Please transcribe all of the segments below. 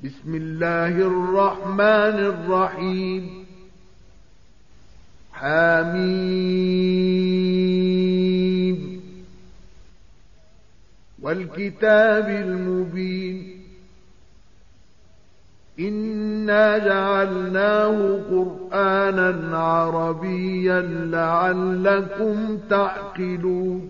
بسم الله الرحمن الرحيم. حميم والكتاب المبين. إنا جعلناه قرآنا عربيا لعلكم تعقلون.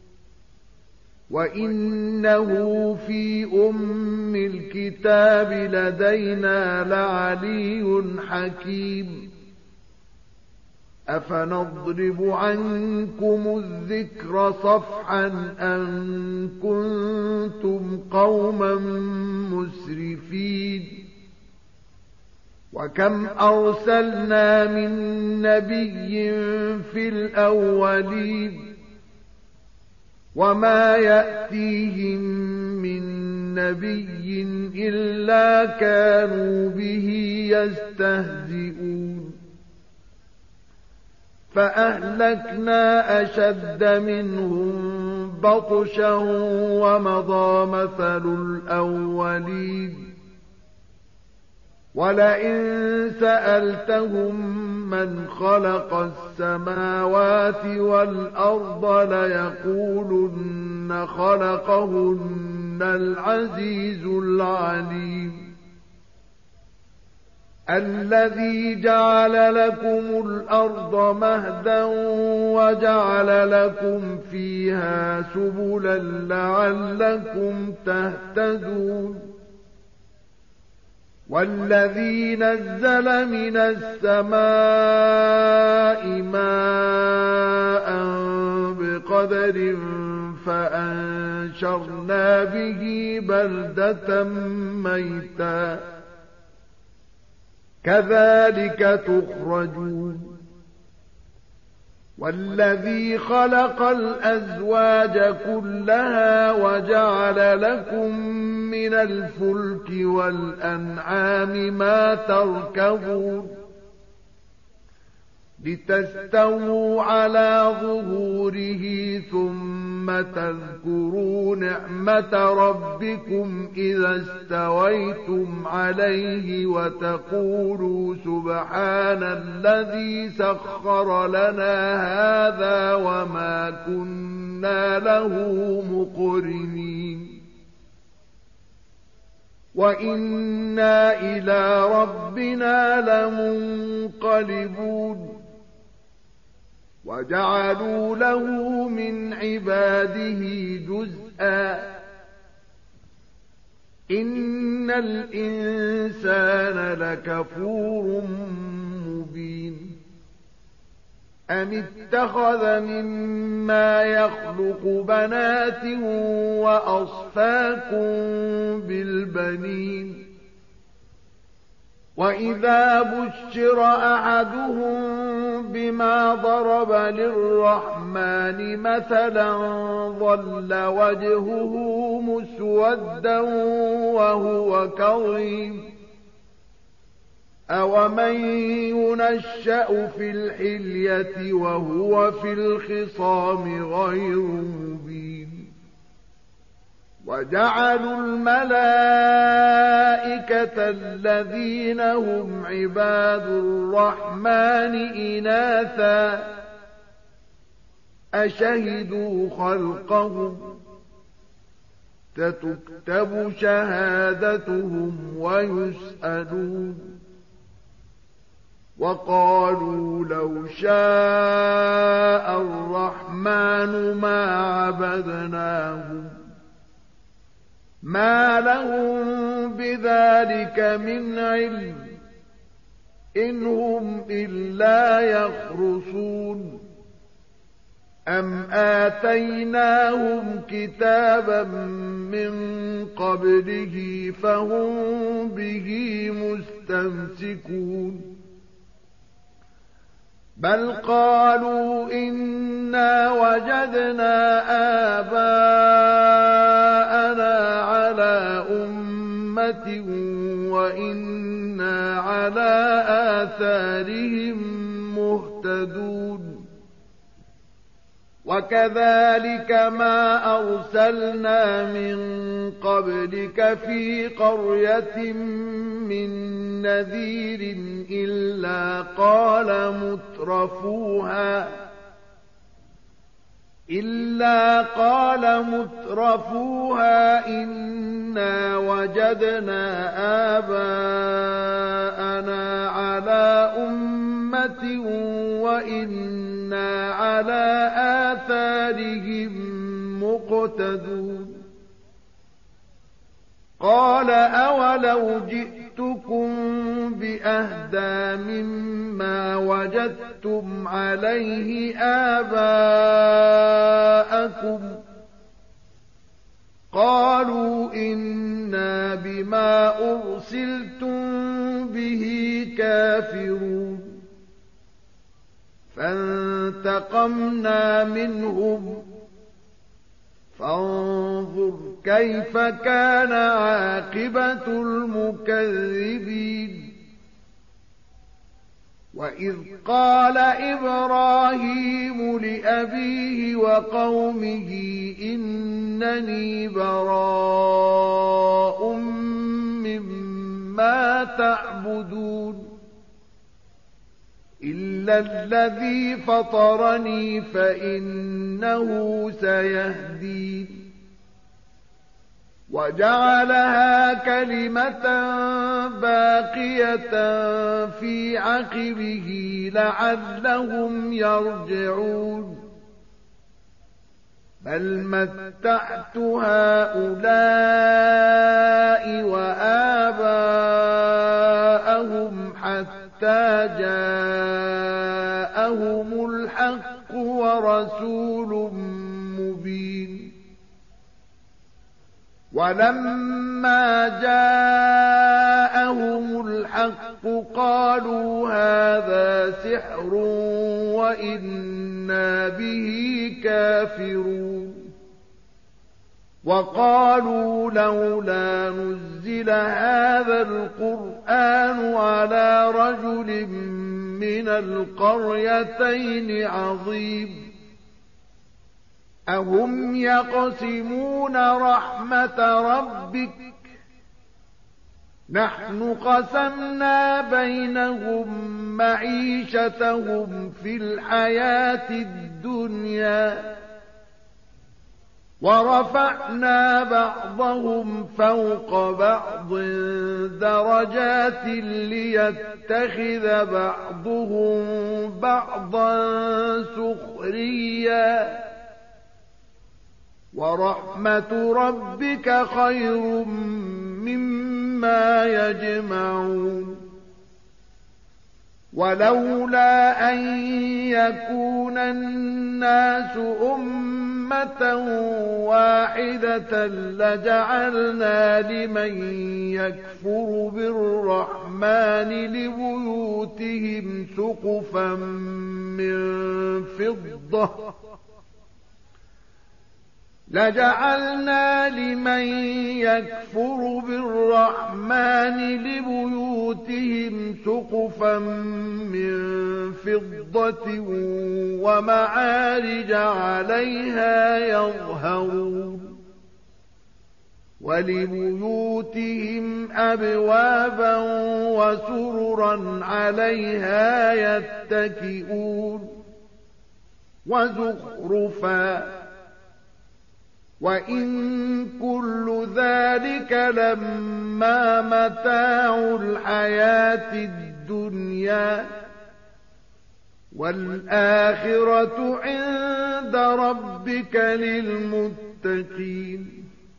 وإنه في أم الكتاب لدينا لعلي حكيم. أفنضرب عنكم الذكر صفحا أن كنتم قوما مسرفين. وكم أرسلنا من نبي في الأولين وما يأتيهم من نبي إلا كانوا به يستهزئون. فأهلكنا أشد منهم بطشا ومضى مثل الأولين. ولئن سألتهم من خلق السماوات والأرض ليقولن خلقهن العزيز العليم. الذي جعل لكم الأرض مهدا وجعل لكم فيها سبلا لعلكم تهتدون. والذي نزل من السماء ماء بقدر فأنشرنا به بلدة ميتا كذلك تخرجون. والذي خلق الأزواج كلها وجعل لكم من الفلك والأنعام ما تركبون لتستووا على ظهوره ثم تذكروا نعمة ربكم إذا استويتم عليه وتقولوا سبحان الذي سخر لنا هذا وما كنا له مقرنين. وإنا إلى ربنا لمنقلبون. وجعلوا له من عباده جزءا. إن الإنسان لكفور مبين. أم اتخذ مما يخلق بنات وأصفاكم بالبنين. وإذا بشر أحدهم بما ضرب للرحمن مثلا ظل وجهه مسودا وهو كظيم. أومن ينشأ في الحلية وهو في الخصام غير مبين. وجعلوا الملائكة الذين هم عباد الرحمن إناثا أشهدوا خلقهم ستكتب شهادتهم ويسألون. وقالوا لو شاء الرحمن ما عبدناهم ما لهم بذلك من علم إن هم إلا يخرصون. أم آتيناهم كتابا من قبله فهم به مستمسكون. بل قالوا إنا وجدنا آباءنا على أمة وإنا على آثارهم مهتدون. وكذلك ما أرسلنا من قبلك في قرية من نذير إلا قال مترفوها إنا وجدنا آباءنا على أمة وإنا على آثارهم مقتدون قال أولو جئتكم بأهدى مما وجدتم عليه آباءكم قالوا إنا بما أرسلتم به كافرون فانتقمنا منهم فانظر كيف كان عاقبة المكذبين وإذ قال إبراهيم لأبيه وقومه إنني براء مما تعبدون إلا الذي فطرني فإنه سيهدين وجعلها كلمة باقية في عقبه لعلهم يرجعون بل متعت هؤلاء وآباءهم حتى جاءهم الحق ورسول مبين ولما جاءهم الحق قالوا هذا سحر وإنا به كافرون وقالوا لولا نزل هذا القرآن على رجل من القريتين عظيم أهم يقسمون رحمة ربك نحن قسمنا بينهم معيشتهم في الحياة الدنيا ورفعنا بعضهم فوق بعض درجات ليتخذ بعضهم بعضا سخريا ورحمة ربك خير مما يجمعون ولولا أن يكون الناس أمة واحدة لجعلنا لمن يكفر بالرحمن لبيوتهم سقفا من فضة ومعارج عليها يظهرون ولبيوتهم أبوابا وسررا عليها يتكئون وزخرفا وإن كل ذلك لما متاع الحياة الدنيا والآخرة عند ربك للمتقين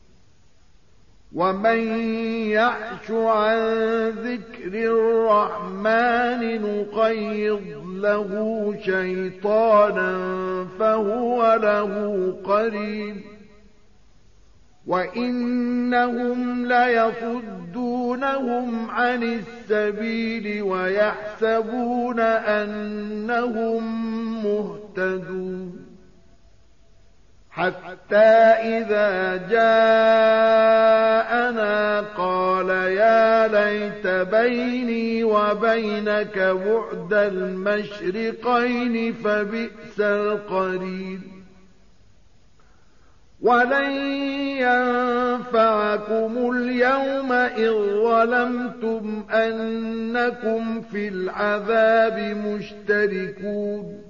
ومن يعش عن ذكر الرحمن نقيض له شيطانا فهو له قرين وإنهم ليصدونهم عن السبيل ويحسبون أنهم مهتدون حتى إذا جاءنا قال يا ليت بيني وبينك بعد المشرقين فبئس القرين ولن ينفعكم اليوم إذ ظلمتم أنكم في العذاب مشتركون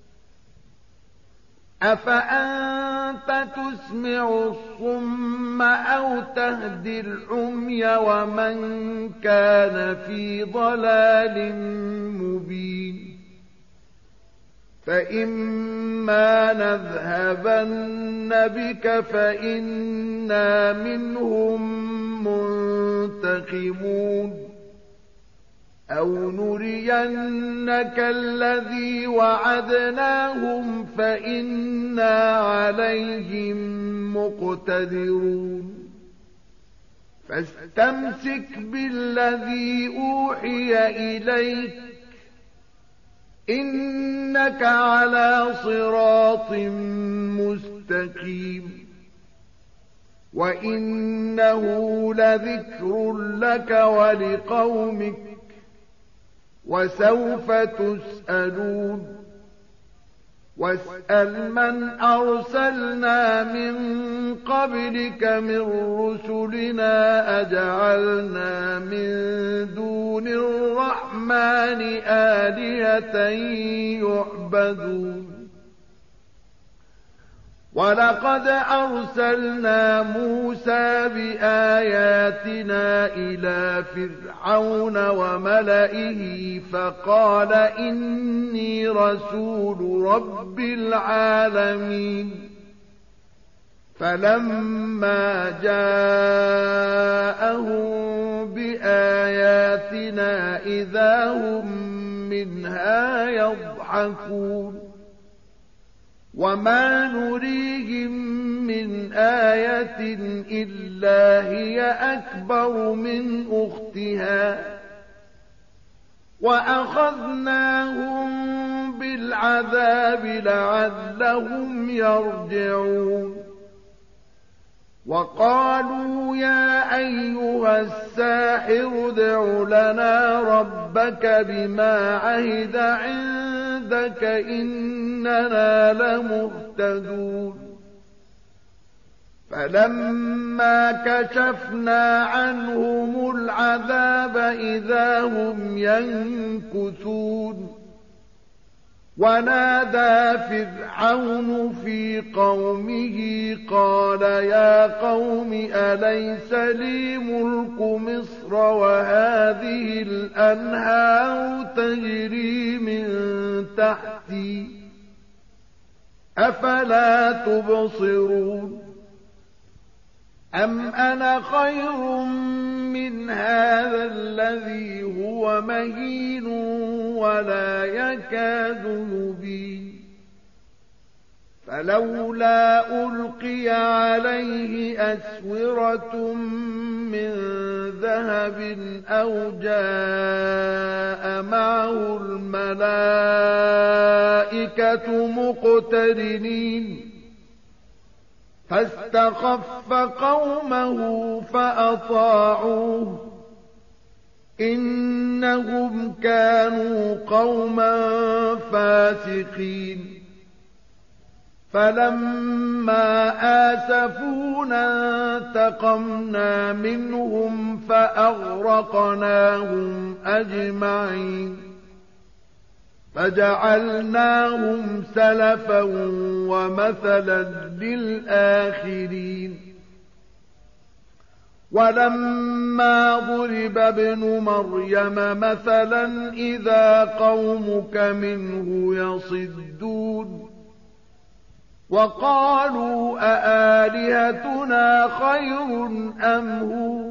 أفأنت تسمع الصم أو تهدي العمي ومن كان في ضلال مبين فإما نذهبن بك فإنا منهم منتقمون أو نرينك الذي وعدناهم فإنا عليهم مقتدرون فاستمسك بالذي أوحي إليك إنك على صراط مستقيم وإنه لذكر لك ولقومك وسوف تسألون واسأل من أرسلنا من قبلك من رسلنا أجعلنا من دون الرحمن آلهة يعبدون ولقد أرسلنا موسى بآياتنا إلى فرعون وملئه فقال إني رسول رب العالمين فلما جاءهم بآياتنا إذا هم منها يضحكون وما نريهم من آية إلا هي أكبر من أختها وأخذناهم بالعذاب لعلهم يرجعون وقالوا يا أيها الساحر ادع لنا ربك بما عهد عندك إننا لمهتدون فلما كشفنا عنهم العذاب إذا هم ينكثون ونادى فرعون في قومه قال يا قوم أليس لي ملك مصر وهذه الأنهار تجري من تحتي أفلا تبصرون أم أنا خير من هذا الذي هو مهين ولا يكاد يبين فلولا ألقي عليه أسورة من ذهب أو جاء معه الملائكة مقترنين فاستخف قومه فأطاعوه إنهم كانوا قوما فاسقين فلما آسفونا انتقمنا منهم فأغرقناهم أجمعين فجعلناهم سلفا ومثلا للآخرين ولما ضرب ابن مريم مثلا إذا قومك منه يصدون وقالوا أآلهتنا خير أم هو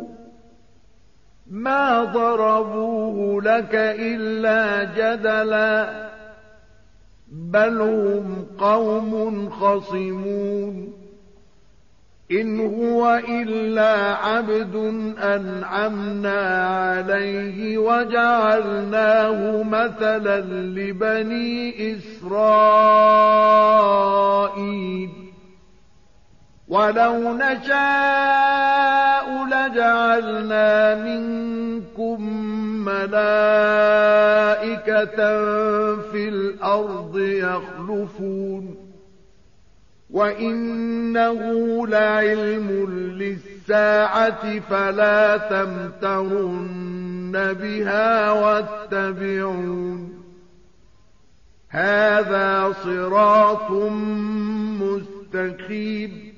ما ضربوه لك إلا جدلا بل هم قوم خصمون إن هو إلا عبد أنعمنا عليه وجعلناه مثلا لبني إسرائيل ولو نشاء لجعلنا منكم ملائكة في الأرض يخلفون وإنه لعلم للساعة فلا تمترن بها واتبعون هذا صراط مستقيم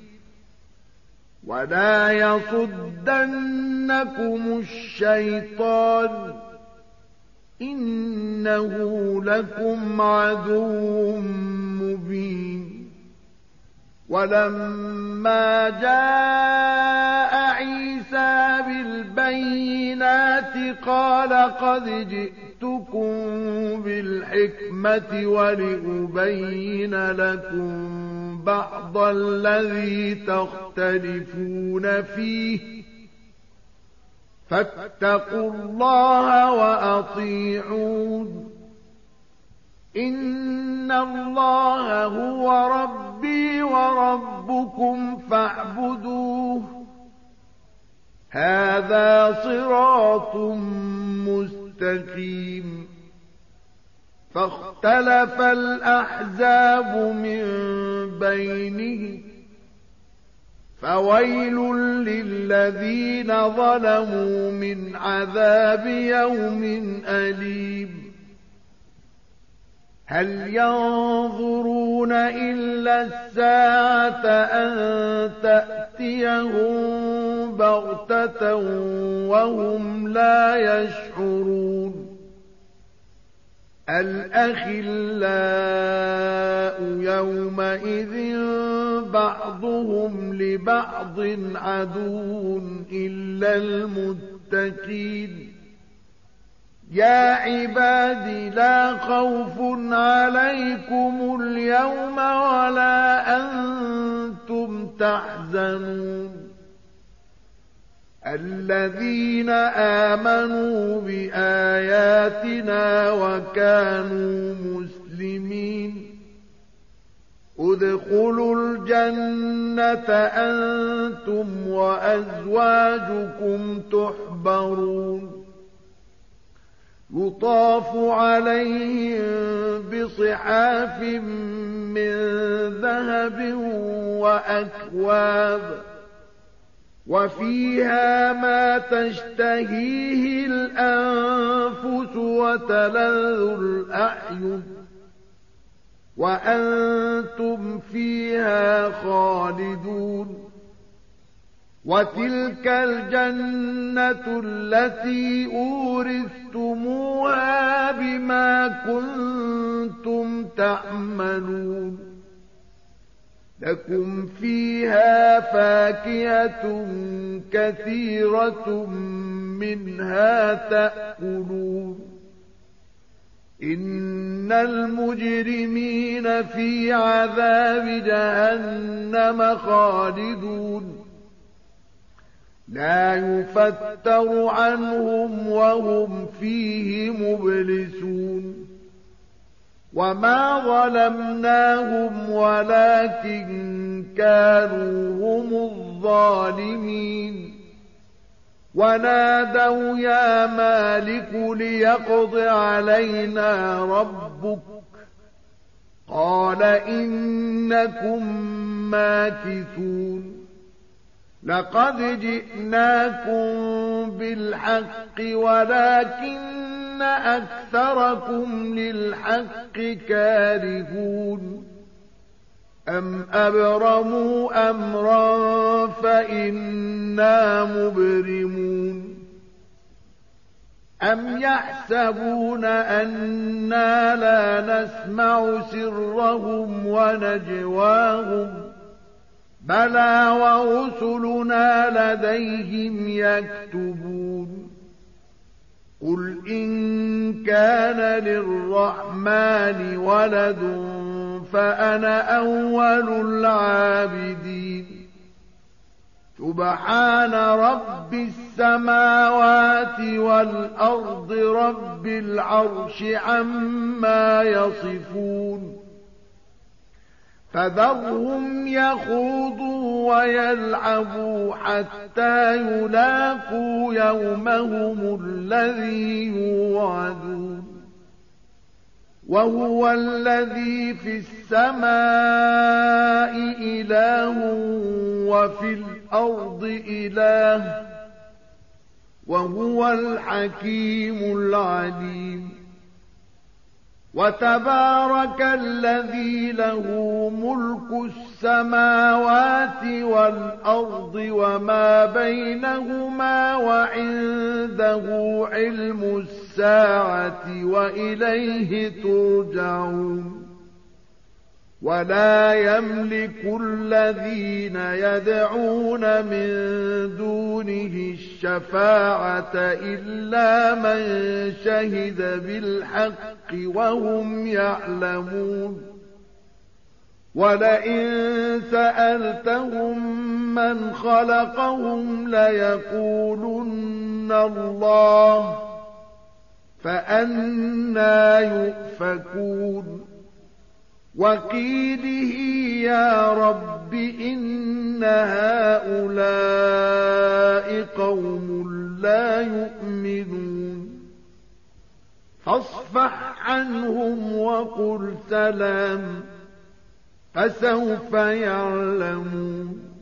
ولا يصدنكم الشيطان إنه لكم عدو مبين ولما جاء عيسى بالبينات قال قد جئتكم بالحكمة ولأبين لكم بعض الذي تختلفون فيه فاتقوا الله وأطيعون إن الله هو ربي وربكم فاعبدوه هذا صراط مستقيم فاختلف الأحزاب من بينهم فويل للذين ظلموا من عذاب يوم أليم هل ينظرون إلا الساعة أن تأتيهم بغتة وهم لا يشعرون الأخلاء يومئذ بعضهم لبعض عدو إلا المتقين يا عبادي لا خوف عليكم اليوم ولا أنتم تحزنون الذين آمنوا بآياتنا وكانوا مسلمين ادخلوا الجنة أنتم وأزواجكم تحبرون يطاف عليهم بصحاف من ذهب وأكواب وفيها ما تشتهيه الأنفس وتلذ الأعين وأنتم فيها خالدون وتلك الجنة التي أورثتموها بما كنتم تعملون لكم فيها فاكهة كثيرة منها تأكلون إن المجرمين في عذاب جهنم خالدون لا يفتر عنهم وهم فيه مبلسون وما ظلمناهم ولكن كانوا هم الظالمين ونادوا يا مالك ليقض علينا ربك قال إنكم ماكثون لقد جئناكم بالحق ولكن أكثركم للحق كارهون أم أبرموا أمرا فإنا مبرمون أم يحسبون أنا لا نسمع سرهم ونجواهم بلى ورسلنا لديهم يكتبون قل إن كان للرحمن ولد فأنا أول العابدين سبحان رب السماوات والأرض رب العرش عما يصفون فذرهم يخوضوا ويلعبوا حتى يلاقوا يومهم الذي يوعدون وهو الذي في السماء إله وفي الأرض إله وهو الحكيم العليم وتبارك الذي له ملك السماوات والأرض وما بينهما وعنده علم الساعة وإليه ترجعون ولا يملك الذين يدعون من دونه الشفاعة إلا من شهد بالحق وهم يعلمون ولئن سألتهم من خلقهم ليقولن الله فأنى يؤفكون وقيله يا رب إن هؤلاء قوم لا يؤمنون فاصفح عنهم وقل سلام فسوف يعلمون